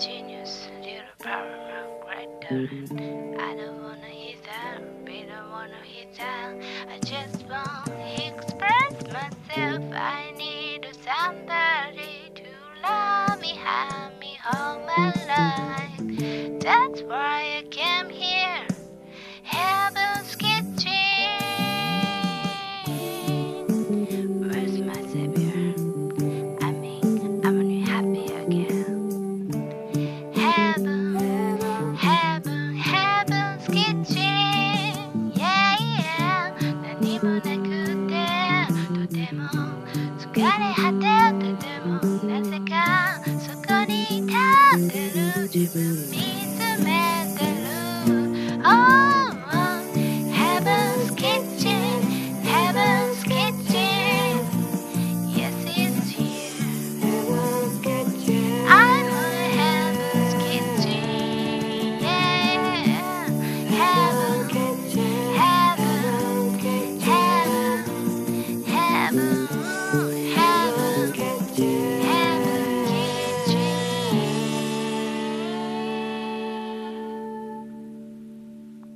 genius, little power, right there. I don't wanna hear that, we don't wanna hear that. I just wanna express myself. I need somebody to love me, have me all my life. That's why I came here. Heaven's kitchen. Where's my savior? I'm only happy again. Heaven's kitchen. Yeah, yeah. 何もなくてとても疲れ果て